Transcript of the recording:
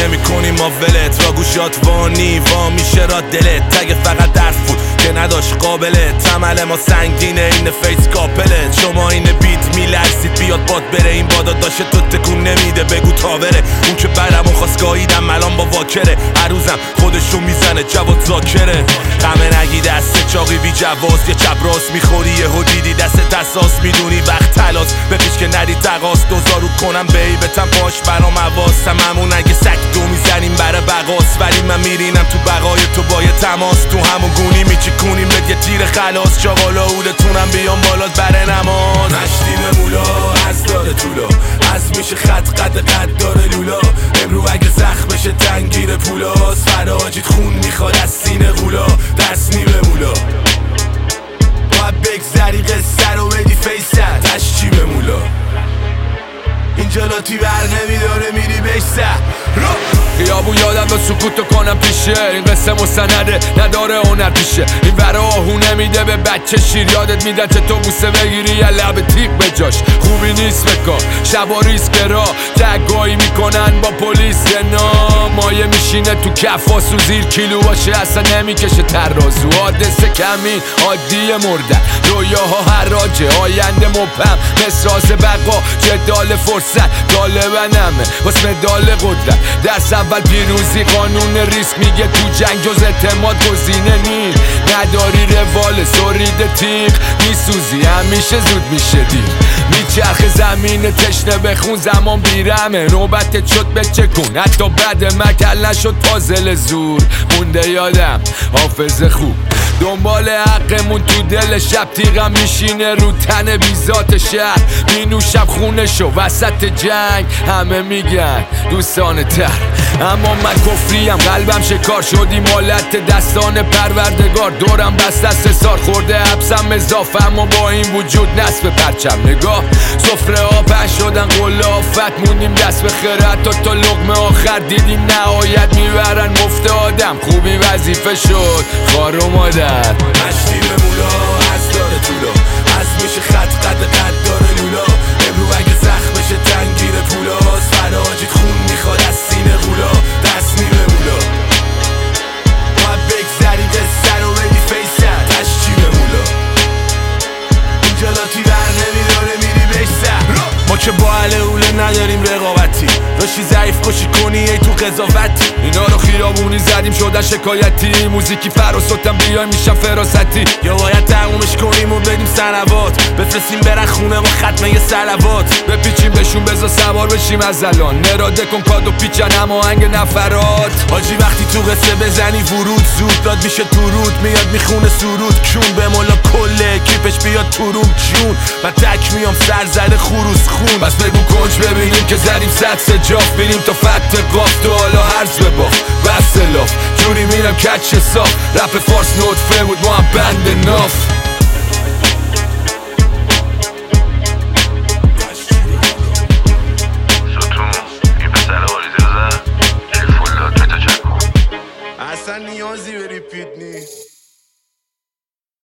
نمی کنیم ما ولت را گوشات وانی وا میشه را دلت تگ فقط درس بود که نداشت قابلت تمل ما سنگینه این فیس کاپلت شما این بیت میلرزید بیاد باد بره این بادا داشته تو تکون نمیده بگو تاوره اون که برمون خواست گاهیدم الان با واکره هر روزم خودشو میزنه جواد زاکره غمه نگی دست چاقی بی جواز یه چپ راست میخوری یه دیدی دست دستاس میدونی وقت تلاس بپیش که ندی تقاس دوزارو کنم بیبتم پاش برام حواسم همون اگه سک دو میزنیم برای بقاس ولی من میرینم تو بقای تو با یه تماس تو همون گونی میچیکونیم بد یه تیر خلاص چاقالا اولتونم بیام بالات بره نماز مشتی به مولا از داره طولا از میشه خط قد داره لولا امرو اگه زخم بشه تنگیر پولاس فراجید خون میخواد از سینه غولا دست نیمه مولا باید بگذری قصه رو بدی فیست تشچی به مولا اینجا لاتی بر نمیداره میری بهش رو خیابون یادم به سکوتو کنم پیشه این قصه مستنده نداره هنر پیشه این ور آهو نمیده به بچه شیر یادت میدن چه تو بوسه بگیری یا لب تیغ به جاش خوبی نیست بکار شبا ریسک را تگایی میکنن با پلیس نام مایه میشینه تو کفاس و زیر کیلو باشه اصلا نمیکشه ترازو حادثه کمین عادی مردن رویاها حراجه آینده مبهم مسراز بقا جدال فرصت طالبنمه واسه مدال قدرت درس اول پیروزی قانون ریسک میگه تو جنگ جز اعتماد گزینه نی نداری روال سرید تیغ میسوزی همیشه زود میشه دیر میچرخ زمین تشنه بخون زمان بیرمه نوبتت شد بچه کن حتی بعد مکل نشد پازل زور مونده یادم حافظه خوب دنبال حقمون تو دل شب تیغم میشینه رو تن بیزات شهر مینوشم خونشو وسط جنگ همه میگن دوستان تر اما من کفریم قلبم شکار شدی مالت دستان پروردگار دورم بست دست سار خورده حبسم اضافه اما با این وجود نصف پرچم نگاه سفره ها پهن شدن قله آفت موندیم دست به خیرت تا لقمه آخر دیدیم نهایت میبرن مفت آدم خوبی وظیفه شد خار و مادر مشتی به مولا از داره طولا از میشه خط قد داره لولا امرو اگه زخم بشه تنگیر پولاس فراجید خون میخواد از سینه غولا دست نیمه مولا باید بگذری قصه رو بدی فیست تشچی به مولا اینجا لاتی بر نمیداره میری بهش ما که با اهل اوله نداریم رقابتی داشتی ضعیف کشی کنی ای تو قضاوتی اینا رو خیابونی زدیم شدن شکایتی موزیکی فراسوتم بیایم میشم فراستی یا باید تقومش کنیم و بدیم سلوات بفرستیم برن خونه با ختمه یه صلوات بپیچیم بهشون بذار سوار بشیم از الان نراده کن کادو پیچن هماهنگ نفرات حاجی وقتی تو قصه بزنی ورود زود داد میشه تو رود میاد میخونه سرود کون به مولا کله کیپش بیاد تو روم جون من تک میام سر زده خروس خون بس بگو کنج ببینیم که زدیم صد سجاف بینیم تا فتح قاف تو حالا هرز بباف بس لاف جوری میرم کچ صاف رپ فارس نطفه بود ما هم بند ناف